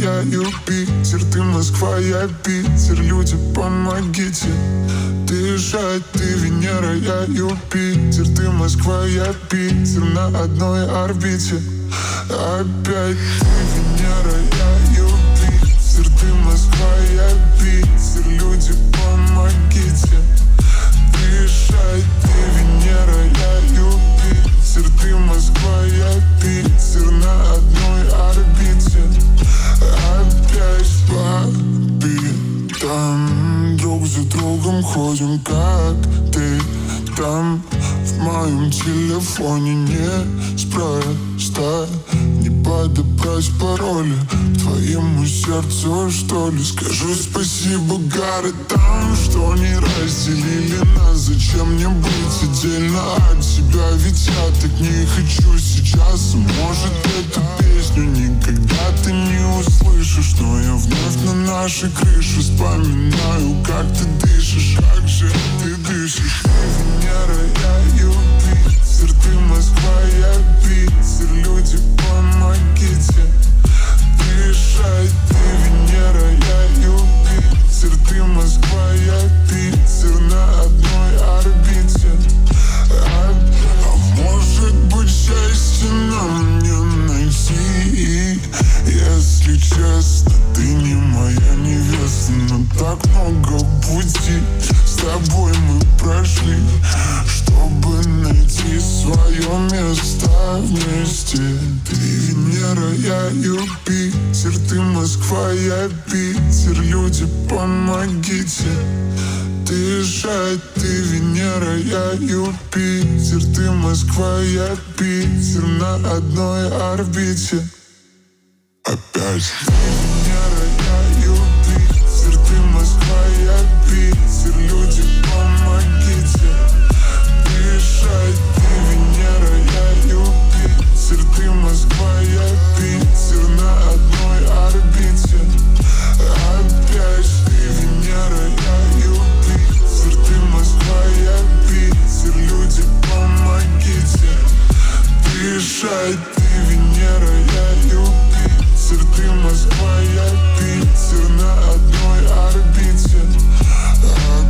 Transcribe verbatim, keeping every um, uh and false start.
я Юпитер, ты Москва, я Питер. Люди, помогите дышать, ты Венера, я Юпитер, ты Москва, я Питер. На одной орбите опять ты Венера, я Юпитер, ты Москва, я Питер. Люди, помогите дышать, ты Венера, я Юпитер, ты Москва, я Питер. На одной орбите опять по пятам, друг за другом ходим, как ты там. В моем телефоне неспроста не подобрать пароли к твоему сердцу, что ли. Скажу спасибо городам, что не разделили нас. Зачем мне быть отдельно от тебя, ведь я так не хочу сейчас. Может, эту песню никогда ты не услышишь, но я вновь на нашей крыше вспоминаю, как ты дышишь, как же ты дышишь. Ты Венера, я Юпитер, ты Москва, я Питер. Люди, помогите дышать, ты Венера, я Юпитер, ты Москва, я Питер. На одной орбите а, а может быть, счастье нам не найти. Если честно, ты не моя невеста, но так много пути с тобой мы прошли, чтобы найти свое место вместе. Ты Венера, я Юпитер, ты Москва, я Питер. Люди, помогите дышать, ты Венера, я Юпитер, ты Москва, я Питер. На одной орбите опять ты Венера, я Юпитер, ты Москва, я Питер. Люди, помогите дышать, ты Венера, я Юпитер, ты Москва, я Питер. На одной орбите опять ты Венера, я Юпитер, ты Москва, я Питер. Люди, помогите дышать, ты Венера, я Юпитер, ты Москва, я Питер. На одной орбите